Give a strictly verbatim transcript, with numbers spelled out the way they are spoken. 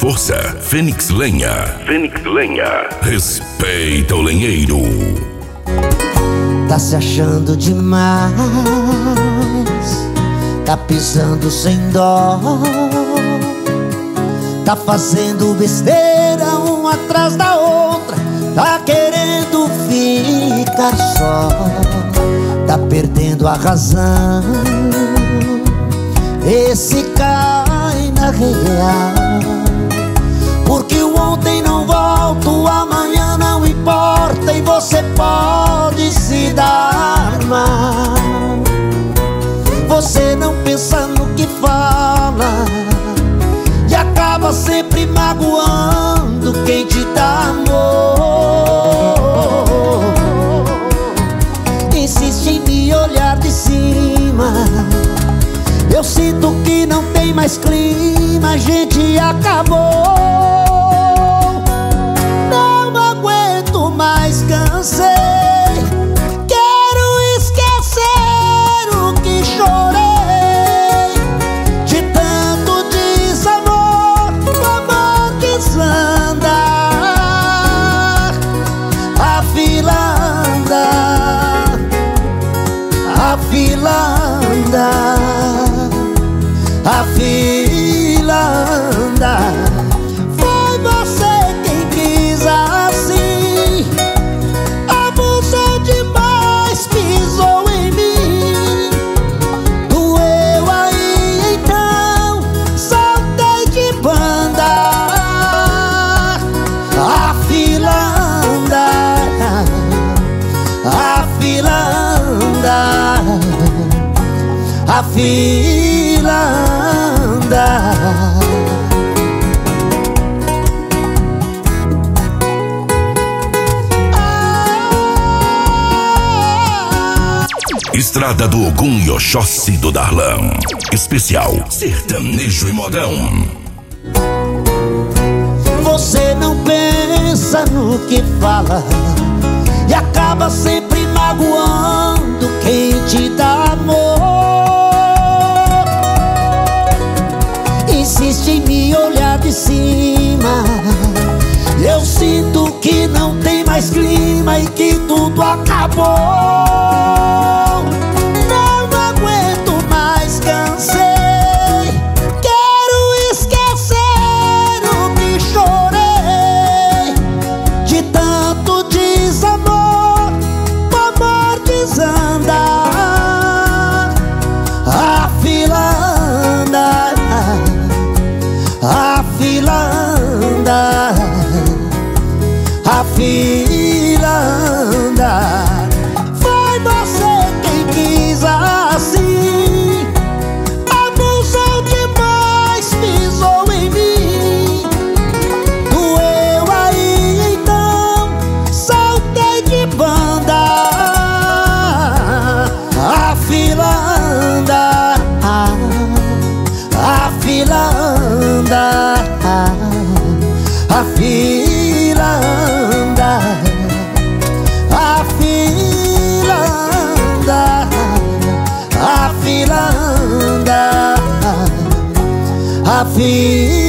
força. Fênix Lenha. Fênix Lenha. Respeita o lenheiro. Tá se achando demais, tá pisando sem dó, tá fazendo besteira uma atrás da outra, tá querendo ficar só, tá perdendo a razão. Esse cai na real, porque o ontem não volta, o amanhã não importa, e você pode se dar mal. Você não pensa no que fala e acaba sempre magoando quem te dá amor. Insiste em me olhar de cima, eu sinto que não tem mais clima, a gente acabou. Não aguento mais, cansei, quero esquecer o que chorei, de tanto desamor, o amor quis andar, a fila anda, a fila anda, a fila anda. Foi você quem quis assim, abusou demais, pisou em mim, doeu aí então, soltei de banda, a fila anda, a fila anda, a fila anda. Estrada do Ogum e Oxóssi do Darlan. Especial sertanejo e modão. Você não pensa no que fala e acaba sempre magoando quem te dá amor. Insiste em me olhar de cima, eu sinto que não tem mais clima e que tudo acabou. Não aguento mais, cansei, quero esquecer o que chorei, de tanto desamor, o amor desanda, a fila anda, a fila anda, a fila anda. Foi você quem quis assim, abusou demais, pisou em mim, doeu aí então, soltei de banda, a fila anda, a fila anda, a fila anda, a fila anda, a fila anda, a fila